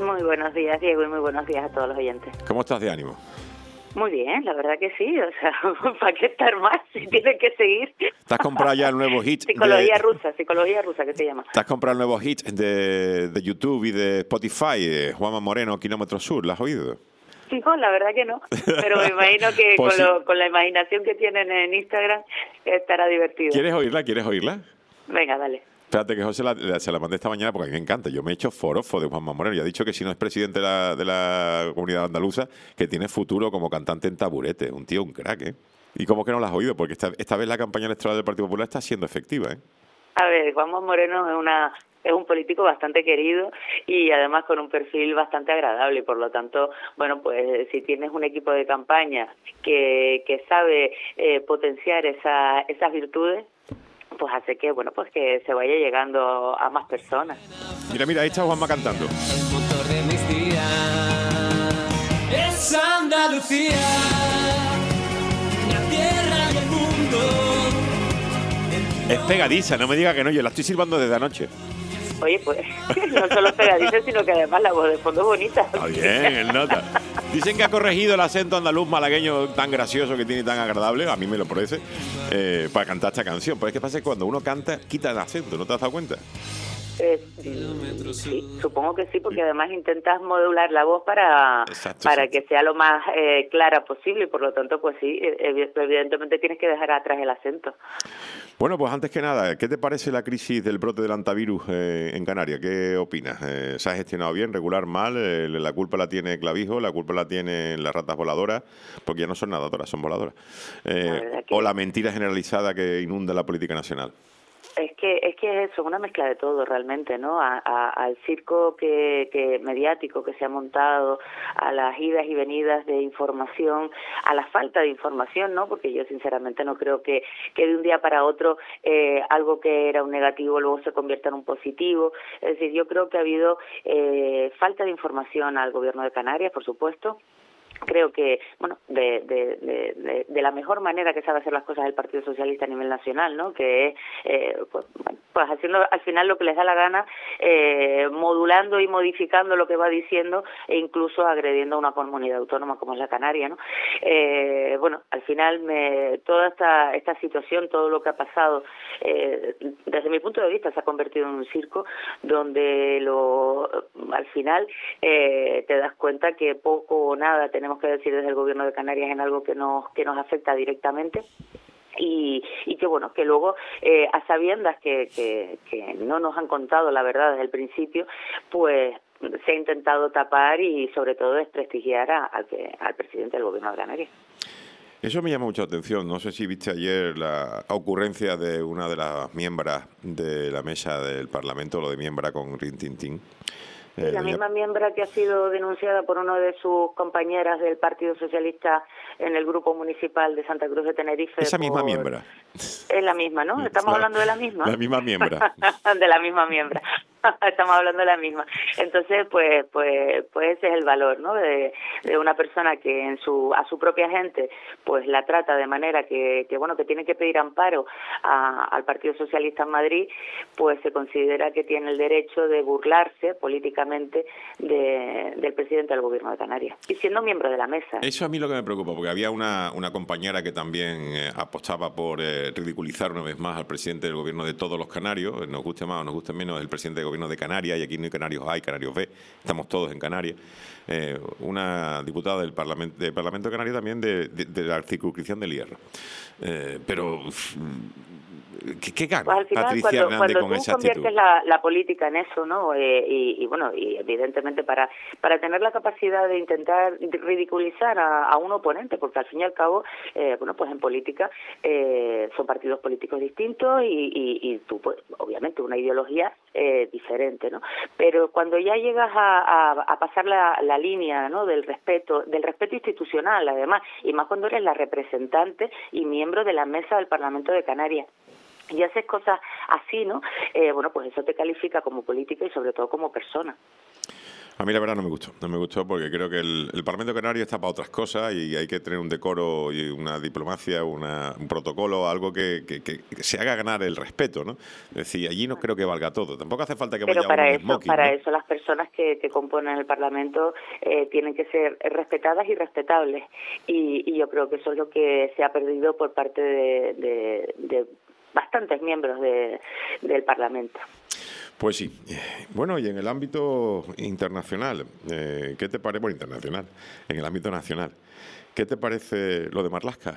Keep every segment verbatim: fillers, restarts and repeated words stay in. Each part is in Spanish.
Muy buenos días, Diego, y muy buenos días a todos los oyentes. ¿Cómo estás de ánimo? Muy bien, la verdad que sí, o sea, ¿para qué estar más si tienes que seguir? ¿Te has comprado ya el nuevo hit? Psicología de... rusa, psicología rusa, ¿qué se llama? ¿Te has comprado el nuevo hit de, de YouTube y de Spotify, de Juanma Moreno, Kilómetro Sur? ¿Lo has oído? No, la verdad que no, pero me imagino que pues con, sí. lo, con la imaginación que tienen en Instagram estará divertido. ¿Quieres oírla? ¿Quieres oírla? Venga, dale. Espérate que José la, la, se la mandé esta mañana porque a mí me encanta. Yo me he hecho forofo de Juanma Moreno y ha dicho que si no es presidente de la, de la comunidad andaluza, que tiene futuro como cantante en taburete. Un tío, un crack, ¿eh? ¿Y cómo que no la has oído? Porque esta, esta vez la campaña electoral del Partido Popular está siendo efectiva, ¿eh? A ver, Juanma Moreno es una... es un político bastante querido y además con un perfil bastante agradable y por lo tanto, bueno, pues si tienes un equipo de campaña que, que sabe eh, potenciar esa, esas virtudes, pues hace que, bueno, pues que se vaya llegando a más personas. Mira, mira, ahí está Juanma cantando. El motor de mis días es Andalucía, la tierra y el mundo. Es pegadiza, no me diga que no, yo la estoy silbando desde anoche. Oye, pues no solo pegadiza, sino que además la voz de fondo es bonita. Está bien, el nota. Dicen que ha corregido el acento andaluz malagueño tan gracioso que tiene y tan agradable, a mí me lo parece, eh, para cantar esta canción. Pero es que pasa que cuando uno canta, quita el acento, ¿no te has dado cuenta? Eh, sí, supongo que sí, porque además intentas modular la voz para, exacto, para exacto. que sea lo más eh, clara posible y por lo tanto, pues sí, evidentemente tienes que dejar atrás el acento. Bueno, pues antes que nada, ¿qué te parece la crisis del brote del antivirus eh, en Canarias? ¿Qué opinas? Eh, ¿Se ha gestionado bien, regular, mal? Eh, ¿La culpa la tiene Clavijo? ¿La culpa la tienen las ratas voladoras? Porque ya no son nadadoras, son voladoras. Eh, la que... ¿O la mentira generalizada que inunda la política nacional? Es que es que eso, una mezcla de todo realmente, ¿no? A, a, al circo que, que mediático que se ha montado, a las idas y venidas de información, a la falta de información, ¿no? Porque yo sinceramente no creo que, que de un día para otro eh, algo que era un negativo luego se convierta en un positivo. Es decir, yo creo que ha habido eh, falta de información al gobierno de Canarias, por supuesto. Creo que, bueno, de, de, de, de la mejor manera que sabe hacer las cosas el Partido Socialista a nivel nacional, ¿no? Que es, eh, pues, bueno, pues haciendo al final lo que les da la gana, eh, modulando y modificando lo que va diciendo e incluso agrediendo a una comunidad autónoma como es la Canaria, ¿no? Eh, bueno, al final me, toda esta, esta situación, todo lo que ha pasado, eh, desde mi punto de vista se ha convertido en un circo donde lo, al final eh, te das cuenta que poco o nada tenemos que decir desde el gobierno de Canarias en algo que nos que nos afecta directamente y, y que bueno que luego eh, a sabiendas que, que, que no nos han contado la verdad desde el principio, pues se ha intentado tapar y sobre todo desprestigiar a, a que, al presidente del gobierno de Canarias. Eso me llama mucha atención. No sé si viste ayer la ocurrencia de una de las miembros de la mesa del Parlamento, lo de miembra con Rin Tin Tin. Sí, la misma miembra que ha sido denunciada por una de sus compañeras del Partido Socialista en el grupo municipal de Santa Cruz de Tenerife. Esa misma por... miembra. Es la misma, ¿no? Estamos la, hablando de la misma. La misma miembra. De la misma miembra. Estamos hablando de la misma. Entonces, pues, pues, pues ese es el valor, ¿no? De, de una persona que en su a su propia gente, pues la trata de manera que, que bueno, que tiene que pedir amparo a, al Partido Socialista en Madrid, pues se considera que tiene el derecho de burlarse políticamente de, del presidente del gobierno de Canarias y siendo miembro de la mesa. Eso a mí lo que me preocupa, porque había una, una compañera que también eh, apostaba por eh, ridiculizar una vez más al presidente del gobierno de todos los canarios, nos guste más o nos guste menos el presidente del gobierno de Canarias, y aquí no hay canarios A, hay canarios B, estamos todos en Canarias. Eh, una diputada del Parlamento, del Parlamento de Canarias también de, de, de la circunscripción del Hierro. Eh, pero... ¿Qué, qué gana pues al final, Patricia cuando, Hernández cuando con tú esa conviertes actitud? la, la política en eso, ¿no? Eh, y, y bueno, y evidentemente para para tener la capacidad de intentar ridiculizar a, a un oponente, porque al fin y al cabo, eh, bueno, pues en política eh, son partidos políticos distintos y, y, y tú, pues, obviamente, una ideología eh, diferente, ¿no? Pero cuando ya llegas a, a, a pasar la, la línea, ¿no? Del respeto, del respeto institucional, además, y más cuando eres la representante y miembro de la mesa del Parlamento de Canarias, y haces cosas así, ¿no? Eh, bueno, pues eso te califica como política y sobre todo como persona. A mí la verdad no me gustó, no me gustó porque creo que el, el Parlamento Canario está para otras cosas y hay que tener un decoro y una diplomacia, una, un protocolo, algo que, que, que se haga ganar el respeto, ¿no? Es decir, allí no creo que valga todo. Tampoco hace falta que Pero vaya para uno en eso, smoking, para ¿no? eso las personas que, que componen el Parlamento eh, tienen que ser respetadas y respetables. Y, y yo creo que eso es lo que se ha perdido por parte de, de, de bastantes miembros de, del Parlamento. Pues sí. Bueno, y en el ámbito internacional, eh, ¿qué te parece? Bueno, internacional, en el ámbito nacional, ¿qué te parece lo de Marlaska?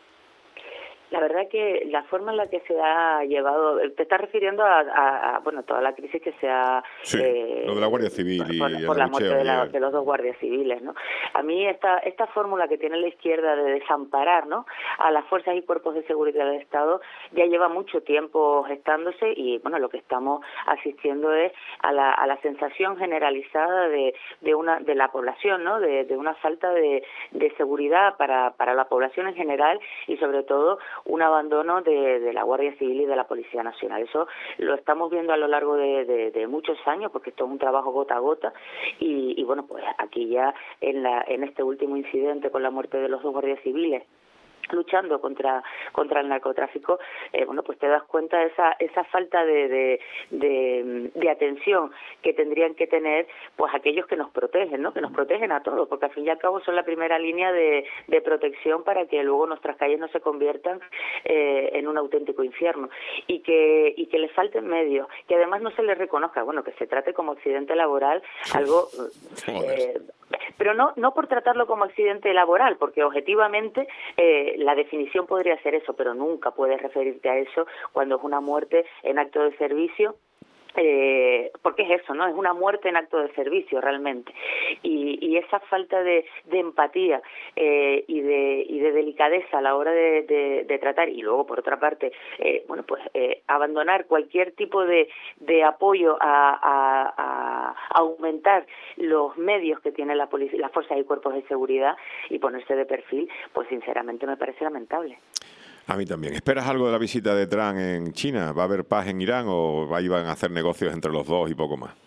La verdad que la forma en la que se ha llevado, te estás refiriendo a, a, a bueno, toda la crisis que se ha... Sí, eh, lo de la Guardia Civil y por, el por la muerte abucheo de, la, ayer. de los dos guardias civiles, ¿no? A mí esta esta fórmula que tiene la izquierda de desamparar, ¿no?, a las fuerzas y cuerpos de seguridad del Estado ya lleva mucho tiempo gestándose y, bueno, lo que estamos asistiendo es a la, a la sensación generalizada de, de una de la población, ¿no?, de, de una falta de, de seguridad para, para la población en general y, sobre todo, un abandono de, de la Guardia Civil y de la Policía Nacional. Eso lo estamos viendo a lo largo de, de, de muchos años, porque esto es un trabajo gota a gota, y, y bueno, pues aquí ya en, la, en este último incidente con la muerte de los dos guardias civiles, luchando contra contra el narcotráfico, eh, bueno, pues te das cuenta de esa esa falta de, de, de, de atención que tendrían que tener pues aquellos que nos protegen, ¿no?, que nos protegen a todos, porque al fin y al cabo son la primera línea de, de protección para que luego nuestras calles no se conviertan eh, en un auténtico infierno, y que y que les falten medios, que además no se les reconozca, bueno, que se trate como accidente laboral, algo eh, pero no no por tratarlo como accidente laboral, porque objetivamente eh, la definición podría ser eso, pero nunca puedes referirte a eso cuando es una muerte en acto de servicio. Eh, porque es eso, ¿no? Es una muerte en acto de servicio realmente, y, y esa falta de, de empatía eh, y de y de delicadeza a la hora de, de, de tratar, y luego por otra parte, eh, bueno, pues eh, abandonar cualquier tipo de, de apoyo a, a, a aumentar los medios que tiene la policía, las fuerzas y cuerpos de seguridad, y ponerse de perfil, pues sinceramente me parece lamentable. A mí también. ¿Esperas algo de la visita de Trump en China? ¿Va a haber paz en Irán o ahí van a hacer negocios entre los dos y poco más?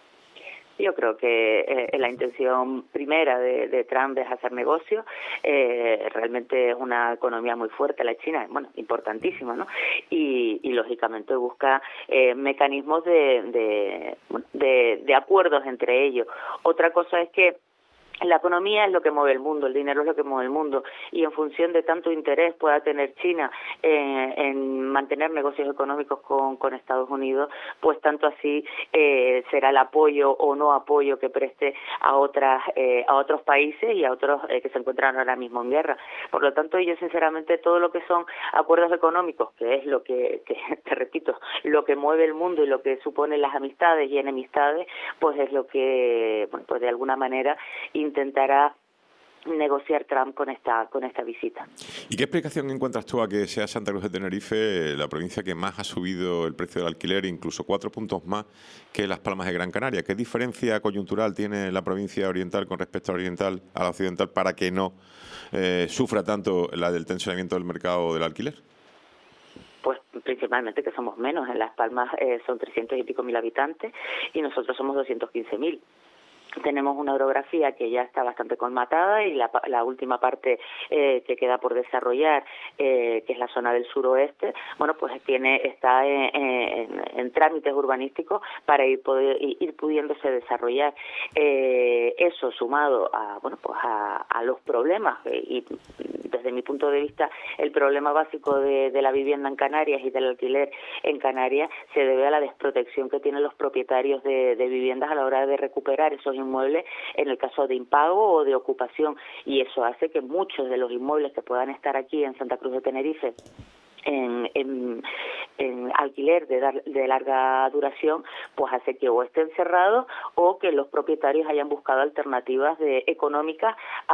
Yo creo que eh, la intención primera de, de Trump es hacer negocios. Eh, realmente es una economía muy fuerte la China, bueno, importantísima, ¿no? Y, y lógicamente busca eh, mecanismos de, de, de, de acuerdos entre ellos. Otra cosa es que la economía es lo que mueve el mundo, el dinero es lo que mueve el mundo, y en función de tanto interés pueda tener China eh, en mantener negocios económicos con, con Estados Unidos, pues tanto así eh, será el apoyo o no apoyo que preste a otras eh, a otros países y a otros eh, que se encuentran ahora mismo en guerra. Por lo tanto, yo sinceramente todo lo que son acuerdos económicos, que es lo que, que te repito, lo que mueve el mundo y lo que supone las amistades y enemistades, pues es lo que, bueno, pues de alguna manera intentará negociar Trump con esta con esta visita. ¿Y qué explicación encuentras tú a que sea Santa Cruz de Tenerife la provincia que más ha subido el precio del alquiler, incluso cuatro puntos más que Las Palmas de Gran Canaria? ¿Qué diferencia coyuntural tiene la provincia oriental con respecto a oriental a la occidental para que no eh, sufra tanto la del tensionamiento del mercado del alquiler? Pues principalmente que somos menos. En Las Palmas eh, son trescientos y pico mil habitantes y nosotros somos doscientos quince mil. Tenemos una orografía que ya está bastante colmatada y la, la última parte eh, que queda por desarrollar, eh, que es la zona del suroeste, bueno, pues tiene está en, en, en trámites urbanísticos para ir poder ir pudiéndose desarrollar. Eh, eso sumado a bueno pues a, a los problemas eh, y desde mi punto de vista el problema básico de, de la vivienda en Canarias y del alquiler en Canarias se debe a la desprotección que tienen los propietarios de, de viviendas a la hora de recuperar esos inmuebles en el caso de impago o de ocupación, y eso hace que muchos de los inmuebles que puedan estar aquí en Santa Cruz de Tenerife En, en, en alquiler de, dar, de larga duración, pues hace que o estén cerrados o que los propietarios hayan buscado alternativas de, económicas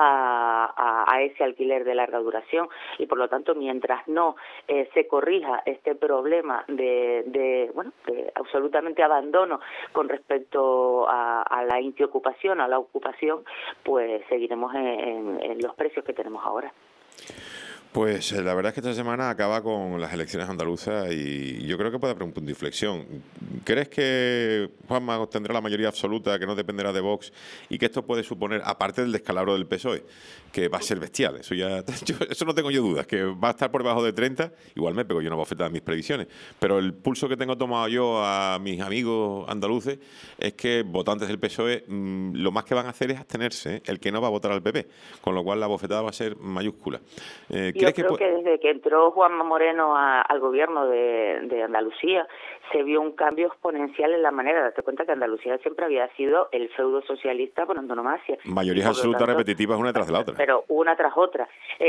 a, a, a ese alquiler de larga duración, y por lo tanto mientras no eh, se corrija este problema de, de bueno de absolutamente abandono con respecto a, a la intiocupación, a la ocupación, pues seguiremos en, en, en los precios que tenemos ahora. Pues eh, la verdad es que esta semana acaba con las elecciones andaluzas y yo creo que puede haber un punto de inflexión. ¿Crees que Juanma obtendrá la mayoría absoluta, que no dependerá de Vox, y que esto puede suponer, aparte del descalabro del P S O E, que va a ser bestial? Eso ya, yo, eso no tengo yo dudas, que va a estar por debajo de treinta, igual me pego yo una bofetada en mis previsiones, pero el pulso que tengo tomado yo a mis amigos andaluces es que votantes del P S O E mmm, lo más que van a hacer es abstenerse, ¿eh? El que no va a votar al P P, con lo cual la bofetada va a ser mayúscula. Eh, Yo que creo que desde que entró Juanma Moreno a, al gobierno de, de Andalucía se vio un cambio exponencial en la manera de darte cuenta que Andalucía siempre había sido el feudo socialista por antonomasia. Mayorías absolutas repetitivas una tras de la otra. Pero una tras otra.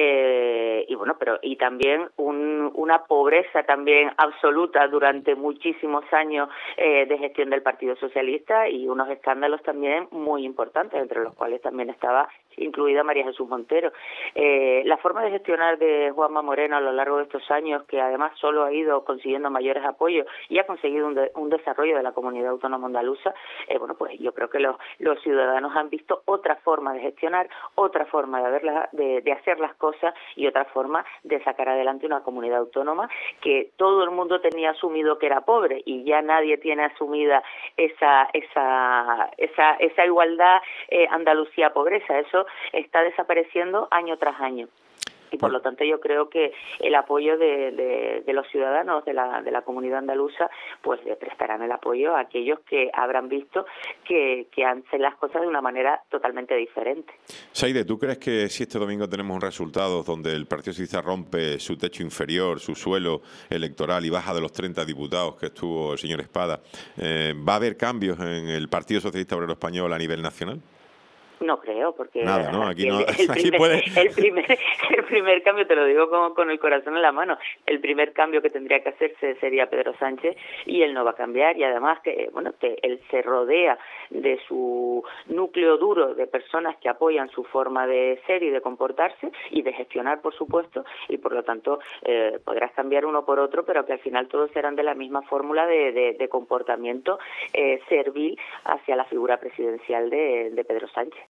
Eh, y bueno, pero y también un, una pobreza también absoluta durante muchísimos años eh, de gestión del Partido Socialista y unos escándalos también muy importantes, entre los cuales también estaba incluida María Jesús Montero. Eh, la forma de gestionar de Juanma Moreno a lo largo de estos años, que además solo ha ido consiguiendo mayores apoyos y ha conseguido un, de, un desarrollo de la comunidad autónoma andaluza, eh, bueno, pues yo creo que los, los ciudadanos han visto otra forma de gestionar, otra forma de, verla, de, de hacer las cosas y otra forma de sacar adelante una comunidad autónoma que todo el mundo tenía asumido que era pobre y ya nadie tiene asumida esa esa esa, esa igualdad eh, Andalucía-pobreza. Eso está desapareciendo año tras año. Y por lo tanto yo creo que el apoyo de, de, de los ciudadanos de la, de la comunidad andaluza pues le prestarán el apoyo a aquellos que habrán visto que, que hacen las cosas de una manera totalmente diferente. Saide, ¿tú crees que si este domingo tenemos un resultado donde el Partido Socialista rompe su techo inferior, su suelo electoral y baja de los treinta diputados que estuvo el señor Espada, eh, ¿va a haber cambios en el Partido Socialista Obrero Español a nivel nacional? No creo, porque Nada, ¿no? Aquí el, no, el, aquí primer, puede... el, primer, el primer cambio, te lo digo con, con el corazón en la mano, el primer cambio que tendría que hacerse sería Pedro Sánchez y él no va a cambiar y además que bueno que él se rodea de su núcleo duro de personas que apoyan su forma de ser y de comportarse y de gestionar, por supuesto, y por lo tanto eh, podrás cambiar uno por otro, pero que al final todos serán de la misma fórmula de, de, de comportamiento eh, servil hacia la figura presidencial de, de Pedro Sánchez.